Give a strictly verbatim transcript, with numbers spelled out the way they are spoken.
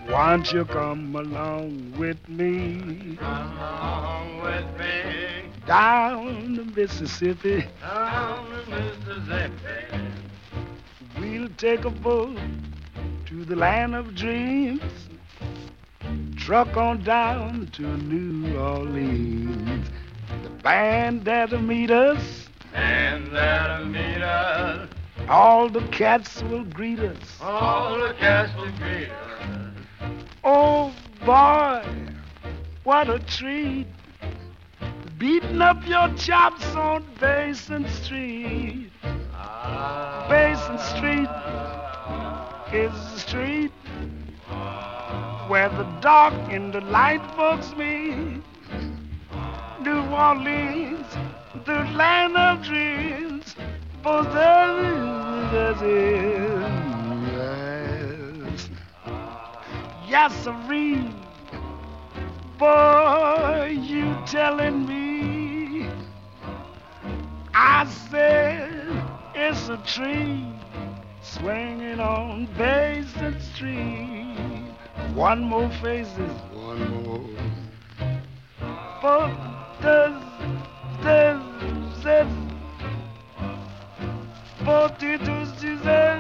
Won't you come along with me? Come along with me Down the Mississippi. down the Mississippi. We'll take a boat to the land of dreams. Truck on down to New Orleans. The band that'll meet us, And that'll meet us. all the cats will greet us. All the cats will greet us. Oh boy, what a treat. Beating up your chops on Basin Street. Basin Street is the street where the dark and the light folks meet. New Orleans, the land of dreams. For the yes, yes, sirree. Boy, you telling me? I said it's a tree swinging on Basin Street. One more faces, one more. For the the the for the